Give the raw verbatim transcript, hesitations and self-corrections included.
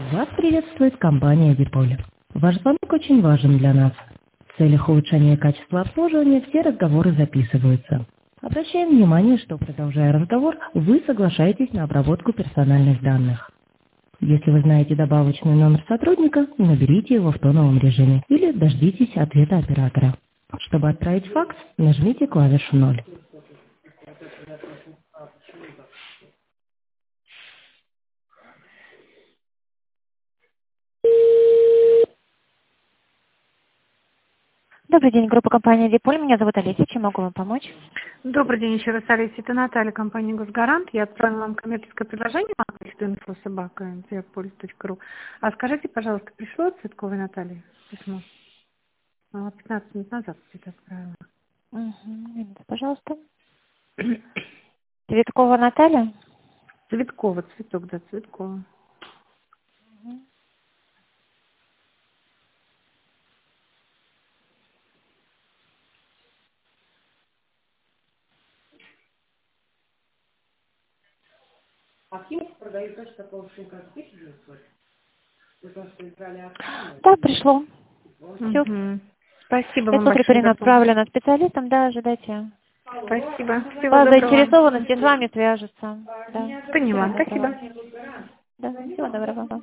Вас приветствует компания Диполь. Ваш звонок очень важен для нас. В целях улучшения качества обслуживания все разговоры записываются. Обращаем внимание, что, продолжая разговор, вы соглашаетесь на обработку персональных данных. Если вы знаете добавочный номер сотрудника, наберите его в тоновом режиме или дождитесь ответа оператора. Чтобы отправить факс, нажмите клавишу ноль. Добрый день, группа компании Диполь. Меня зовут Олеся. Чем могу вам помочь? Добрый день еще раз, Олеся. Это Наталья, компания Госгарант. Я отправила вам коммерческое предложение на инфо собака диполь точка ру. А скажите, пожалуйста, пришло от Цветковой Натальи письмо? А, пятнадцать минут назад где-то отправила. Угу. Пожалуйста. Цветкова Наталья? Цветкова, цветок, да, Цветкова. Угу. Да, пришло. Все. Угу. Спасибо вам Это большое за помощь. отправлено специалистам, да, ожидайте. Спасибо. Всего По доброго. заинтересованности с вами свяжутся. Да. Поняла. Всего доброго. Спасибо. Да, всего доброго.